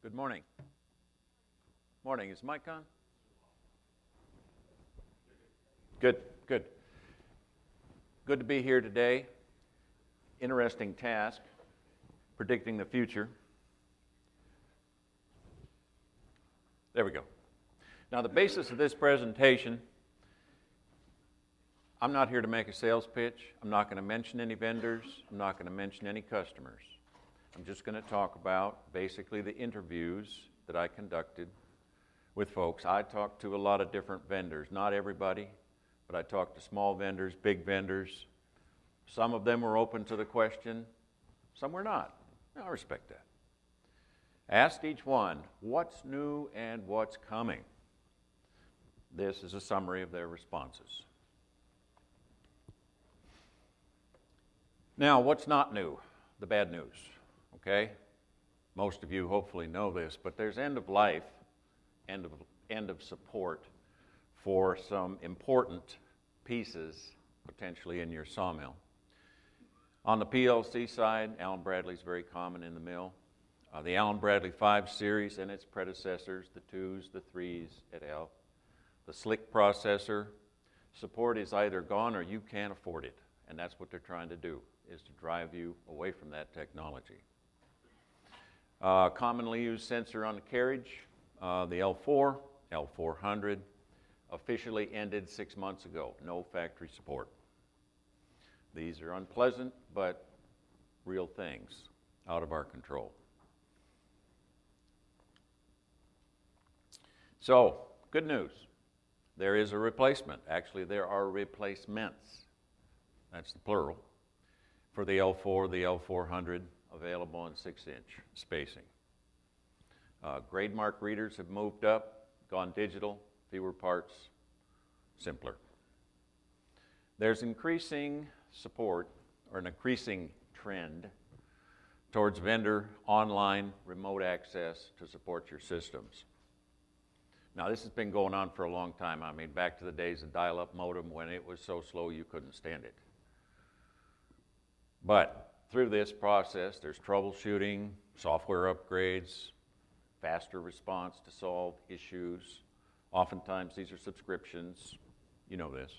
Good morning. Morning. Is mic on? Good, good. Good to be here today. Interesting task, predicting the future. There we go. Now, the basis of this presentation, I'm not here to make a sales pitch. I'm not going to mention any vendors. I'm not going to mention any customers. I'm just going to talk about basically the interviews that I conducted with folks. I talked to a lot of different vendors, not everybody, but I talked to small vendors, big vendors. Some of them were open to the question, some were not. I respect that. Asked each one, what's new and what's coming? This is a summary of their responses. Now, what's not new? The bad news. Okay? Most of you hopefully know this, but there's end of life, end of support for some important pieces potentially in your sawmill. On the PLC side, Allen-Bradley is very common in the mill. The Allen-Bradley 5 series and its predecessors, the 2s, the 3s, et al. The SLIC processor support is either gone or you can't afford it, and that's what they're trying to do, is to drive you away from that technology. Commonly used sensor on the carriage, the L4, L400, officially ended 6 months ago. No factory support. These are unpleasant, but real things out of our control. So, good news. There is a replacement. Actually, there are replacements. That's the plural. For the L4, the L400, available in 6-inch spacing. Grade mark readers have moved up, gone digital, fewer parts, simpler. There's increasing support, or an increasing trend, towards vendor online remote access to support your systems. Now, this has been going on for a long time. I mean, back to the days of dial-up modem when it was so slow you couldn't stand it. But through this process, there's troubleshooting, software upgrades, faster response to solve issues. Oftentimes, these are subscriptions. You know this.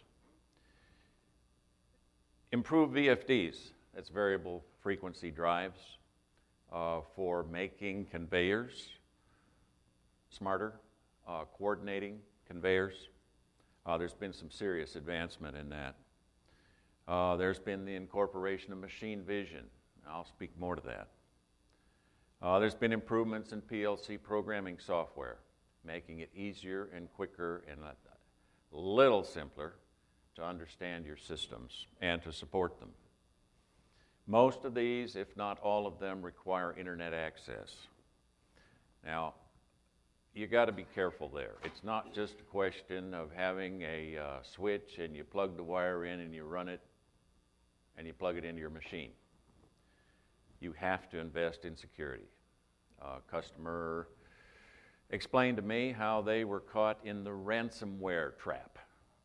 Improved VFDs, that's variable frequency drives, for making conveyors smarter, coordinating conveyors. There's been some serious advancement in that. There's been the incorporation of machine vision. I'll speak more to that. There's been improvements in PLC programming software, making it easier and quicker and a little simpler to understand your systems and to support them. Most of these, if not all of them, require internet access. Now, you got to be careful there. It's not just a question of having a switch and you plug the wire in and you run it and you plug it into your machine. You have to invest in security. A customer explained to me how they were caught in the ransomware trap.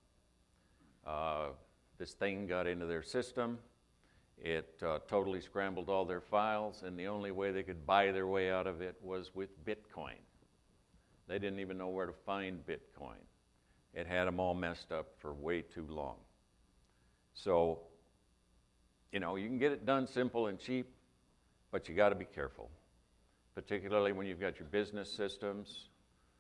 This thing got into their system. It totally scrambled all their files, and the only way they could buy their way out of it was with Bitcoin. They didn't even know where to find Bitcoin. It had them all messed up for way too long. So, you know, you can get it done simple and cheap, but you got to be careful, particularly when you've got your business systems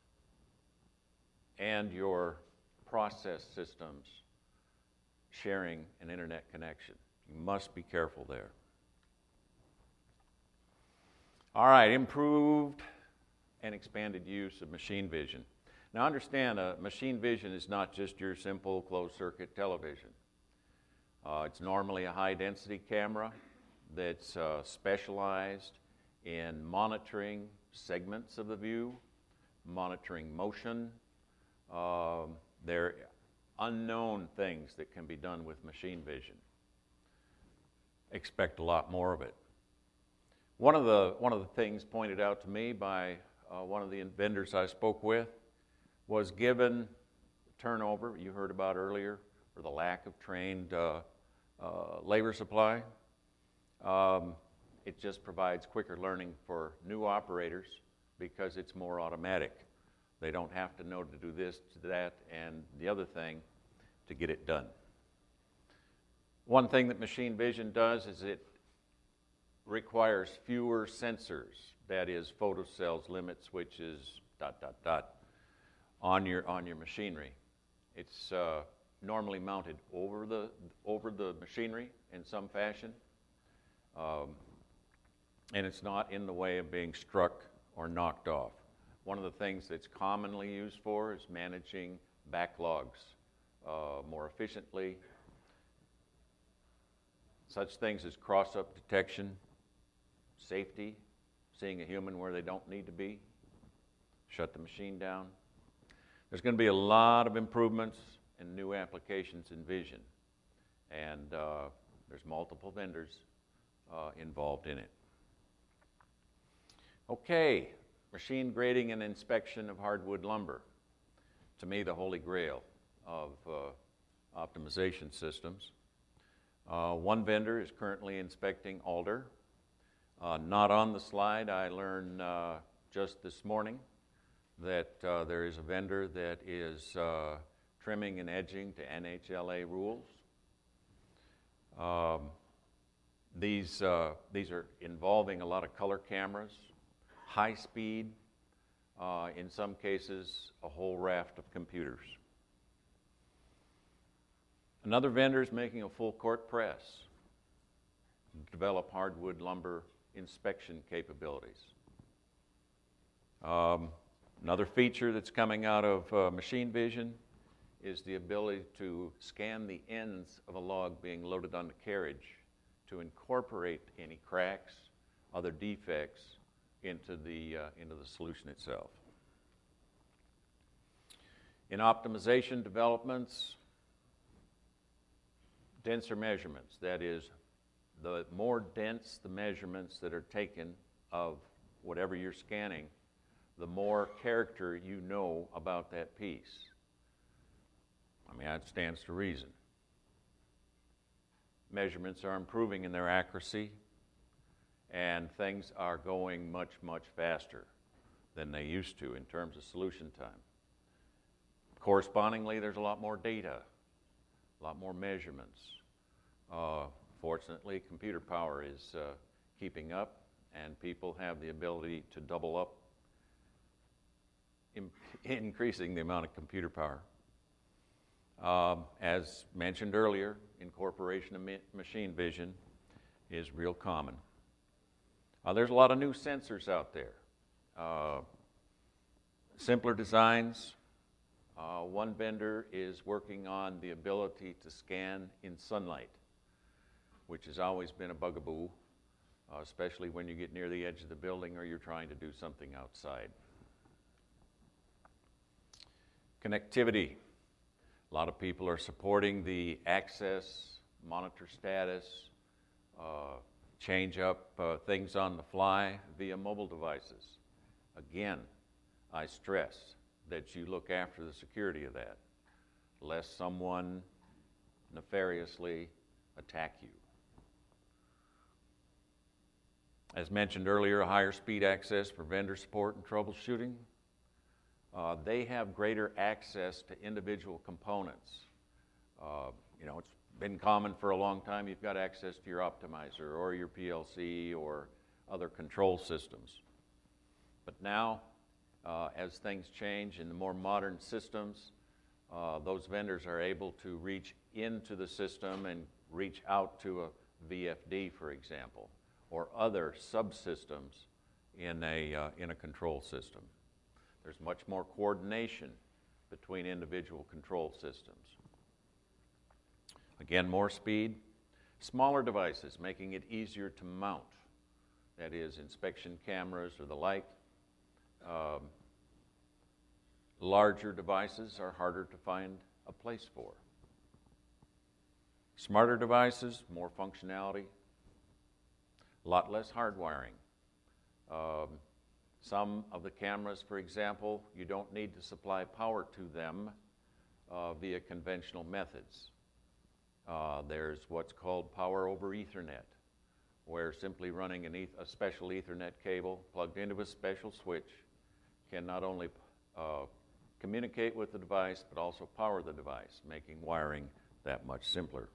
and your process systems sharing an internet connection. You must be careful there. All right, improved and expanded use of machine vision. Now understand, machine vision is not just your simple closed-circuit television. It's normally a high-density camera that's specialized in monitoring segments of the view, monitoring motion. There are unknown things that can be done with machine vision. Expect a lot more of it. One of the things pointed out to me by one of the vendors I spoke with was, given turnover you heard about earlier, or the lack of trained labor supply, it just provides quicker learning for new operators because it's more automatic. They don't have to know to do this, to that, and the other thing to get it done. One thing that machine vision does is it requires fewer sensors, that is photocells, limit switches, ... on your machinery. It's normally mounted over the machinery in some fashion, and it's not in the way of being struck or knocked off. One of the things that's commonly used for is managing backlogs more efficiently. Such things as cross-up detection, safety, seeing a human where they don't need to be, shut the machine down. There's going to be a lot of improvements and new applications in vision, and there's multiple vendors involved in it. Okay, machine grading and inspection of hardwood lumber. To me, the holy grail of optimization systems. One vendor is currently inspecting alder. Not on the slide. I learned just this morning that there is a vendor that is trimming and edging to NHLA rules. These are involving a lot of color cameras, high speed, in some cases a whole raft of computers. Another vendor is making a full court press to develop hardwood lumber inspection capabilities. Another feature that's coming out of machine vision is the ability to scan the ends of a log being loaded on the carriage to incorporate any cracks, other defects into the solution itself. In optimization developments, denser measurements, that is, the more dense the measurements that are taken of whatever you're scanning, the more character you know about that piece. I mean, that stands to reason. Measurements are improving in their accuracy, and things are going much, much faster than they used to in terms of solution time. Correspondingly, there's a lot more data, a lot more measurements. Fortunately, computer power is keeping up, and people have the ability to double up, increasing the amount of computer power. As mentioned earlier, incorporation of machine vision is real common. There's a lot of new sensors out there. Simpler designs. One vendor is working on the ability to scan in sunlight, which has always been a bugaboo, especially when you get near the edge of the building or you're trying to do something outside. Connectivity. A lot of people are supporting the access, monitor status, change up things on the fly via mobile devices. Again, I stress that you look after the security of that, lest someone nefariously attack you. As mentioned earlier, higher speed access for vendor support and troubleshooting. They have greater access to individual components. It's been common for a long time. You've got access to your optimizer or your PLC or other control systems. But now, as things change in the more modern systems, those vendors are able to reach into the system and reach out to a VFD, for example, or other subsystems in a control system. There's much more coordination between individual control systems. Again, more speed. Smaller devices, making it easier to mount. That is, inspection cameras or the like. Larger devices are harder to find a place for. Smarter devices, more functionality, a lot less hardwiring. Some of the cameras, for example, you don't need to supply power to them via conventional methods. There's what's called power over Ethernet, where simply running a special Ethernet cable plugged into a special switch can not only communicate with the device, but also power the device, making wiring that much simpler.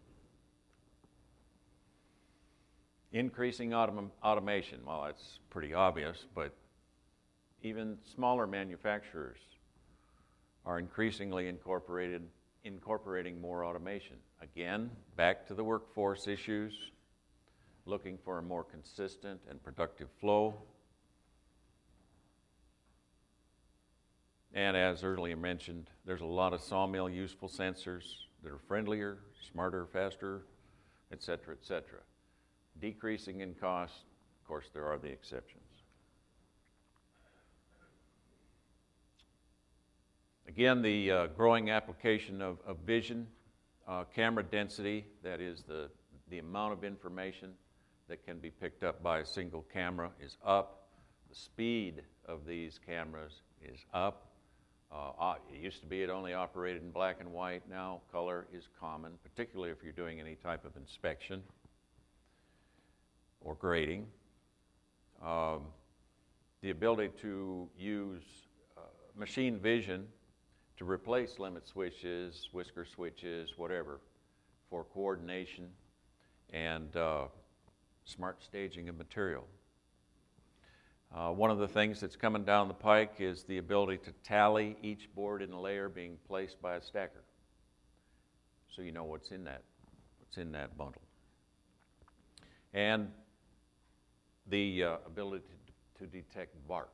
Increasing automation, well, that's pretty obvious, but even smaller manufacturers are increasingly incorporating more automation. Again, back to the workforce issues, looking for a more consistent and productive flow. And as earlier mentioned, there's a lot of sawmill useful sensors that are friendlier, smarter, faster, et cetera, et cetera. Decreasing in cost, of course, there are the exceptions. Again, the growing application of vision, camera density, that is the amount of information that can be picked up by a single camera, is up. The speed of these cameras is up. It used to be it only operated in black and white. Now color is common, particularly if you're doing any type of inspection or grading. The ability to use machine vision to replace limit switches, whisker switches, whatever, for coordination and smart staging of material. One of the things that's coming down the pike is the ability to tally each board in a layer being placed by a stacker, so you know what's in that bundle. And the ability to detect bark.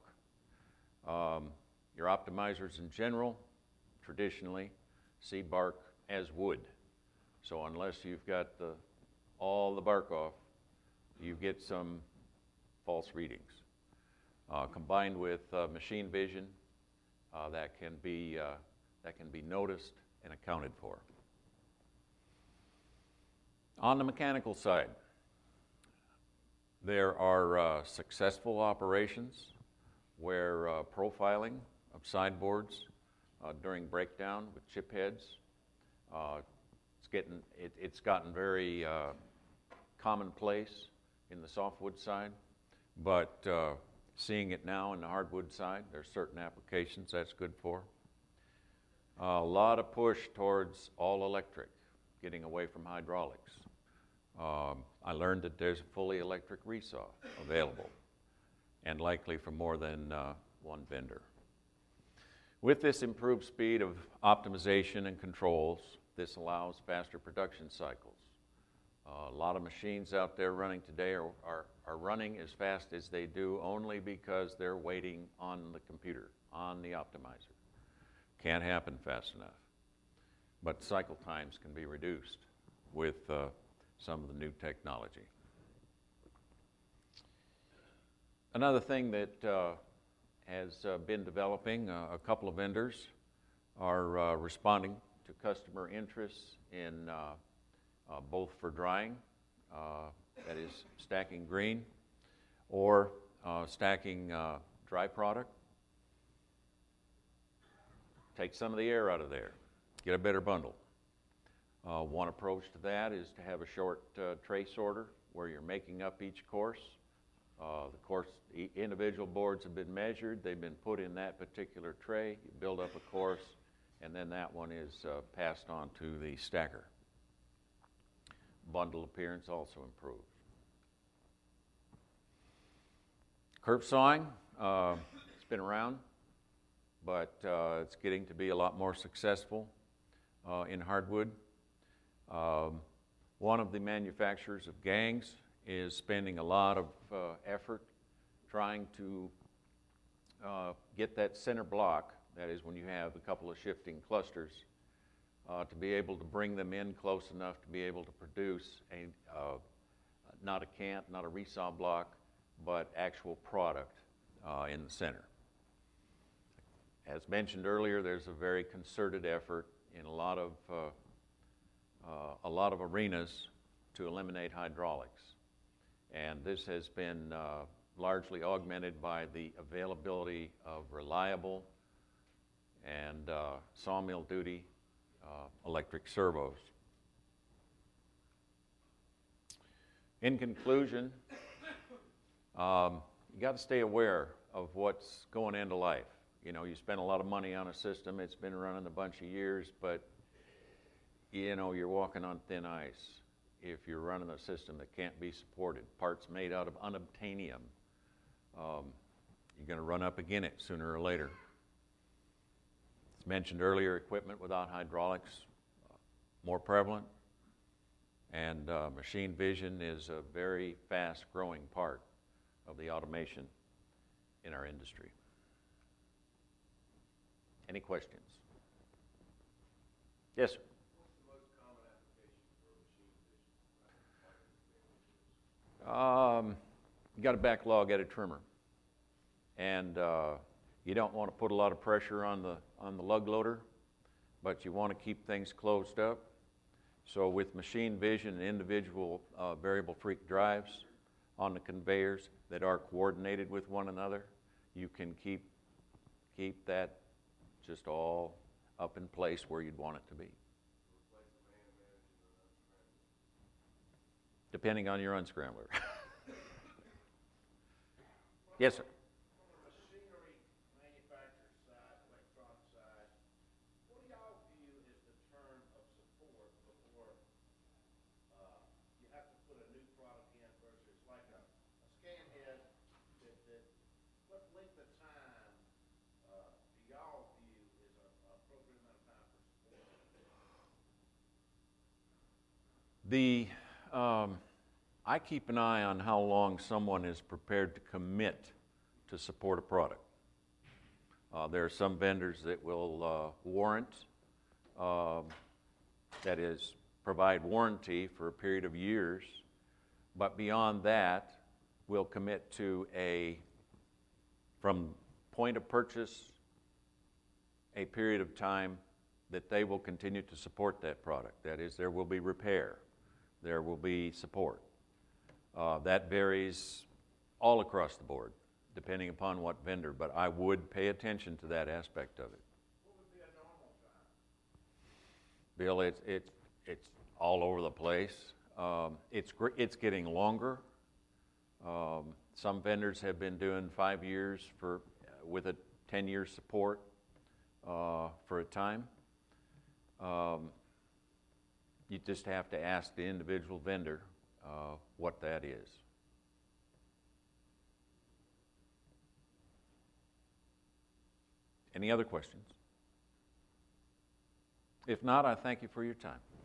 Your optimizers in general traditionally see bark as wood, so unless you've got all the bark off, you get some false readings. Combined with machine vision, that can be noticed and accounted for. On the mechanical side, there are successful operations where profiling of sideboards during breakdown with chip heads, it's gotten very commonplace in the softwood side, but seeing it now in the hardwood side, there's certain applications that's good for. A lot of push towards all electric, getting away from hydraulics. I learned that there's a fully electric resaw available, and likely from more than one vendor. With this improved speed of optimization and controls, this allows faster production cycles. A lot of machines out there running today are running as fast as they do only because they're waiting on the computer, on the optimizer. Can't happen fast enough. But cycle times can be reduced with some of the new technology. Another thing that has been developing, a couple of vendors are responding to customer interests in both for drying, that is stacking green, or stacking dry product. Take some of the air out of there, get a better bundle. One approach to that is to have a short tray sorter where you're making up each course. Individual boards have been measured, they've been put in that particular tray, you build up a course, and then that one is passed on to the stacker. Bundle appearance also improves. Curve sawing, it's been around, but it's getting to be a lot more successful in hardwood. One of the manufacturers of gangs is spending a lot of effort trying to get that center block, that is when you have a couple of shifting clusters, to be able to bring them in close enough to be able to produce not a cant, not a resaw block, but actual product in the center. As mentioned earlier, there's a very concerted effort in a lot of arenas to eliminate hydraulics. And this has been largely augmented by the availability of reliable and sawmill duty electric servos. In conclusion, you got to stay aware of what's going into life. You know, you spend a lot of money on a system, it's been running a bunch of years, but you know, you're walking on thin ice if you're running a system that can't be supported. Parts made out of unobtainium. You're going to run up against it sooner or later. As mentioned earlier, equipment without hydraulics, more prevalent. And machine vision is a very fast-growing part of the automation in our industry. Any questions? Yes, sir. What's the most common application for machine vision? You got a backlog at a trimmer, and you don't want to put a lot of pressure on the lug loader, but you want to keep things closed up. So with machine vision and individual variable freak drives on the conveyors that are coordinated with one another, you can keep that just all up in place where you'd want it to be. Depending on your unscrambler. Yes, sir. From the machinery manufacturer side, electronic side, what do y'all view as the term of support before you have to put a new product in versus like a scan head that what length of time do y'all view as an appropriate amount of time for support? I keep an eye on how long someone is prepared to commit to support a product. There are some vendors that will warrant, that is, provide warranty for a period of years, but beyond that, will commit to from point of purchase, a period of time that they will continue to support that product. That is, there will be repair, there will be support. That varies all across the board, depending upon what vendor, but I would pay attention to that aspect of it. What would be a normal time? Bill, it's all over the place. It's getting longer. Some vendors have been doing 5 years with a 10-year support for a time. You just have to ask the individual vendor what that is. Any other questions? If not, I thank you for your time.